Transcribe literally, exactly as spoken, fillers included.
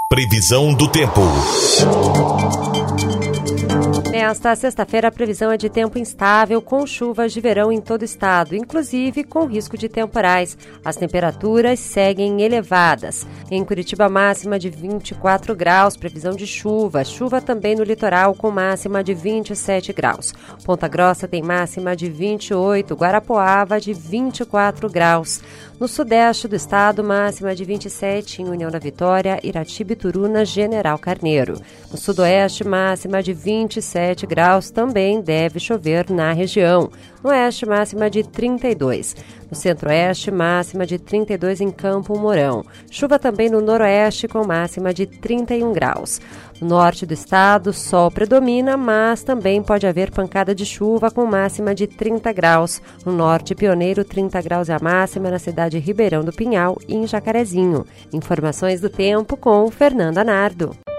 Previsão do tempo. Nesta sexta-feira, a previsão é de tempo instável, com chuvas de verão em todo o estado, inclusive com risco de temporais. As temperaturas seguem elevadas. Em Curitiba, máxima de vinte e quatro graus, previsão de chuva. Chuva também no litoral, com máxima de vinte e sete graus. Ponta Grossa tem máxima de vinte e oito, Guarapuava de vinte e quatro graus. No sudeste do estado, máxima de vinte e sete em União da Vitória, Iratiba e Turuna, General Carneiro. No sudoeste, máxima de vinte e sete graus, também deve chover na região. No oeste, máxima de trinta e dois. No centro-oeste, máxima de trinta e dois em Campo Mourão. Chuva também no noroeste, com máxima de trinta e um graus. No norte do estado, sol predomina, mas também pode haver pancada de chuva com máxima de trinta graus. No norte, Pioneiro, trinta graus é a máxima na cidade de Ribeirão do Pinhal e em Jacarezinho. Informações do tempo com Fernanda Nardo.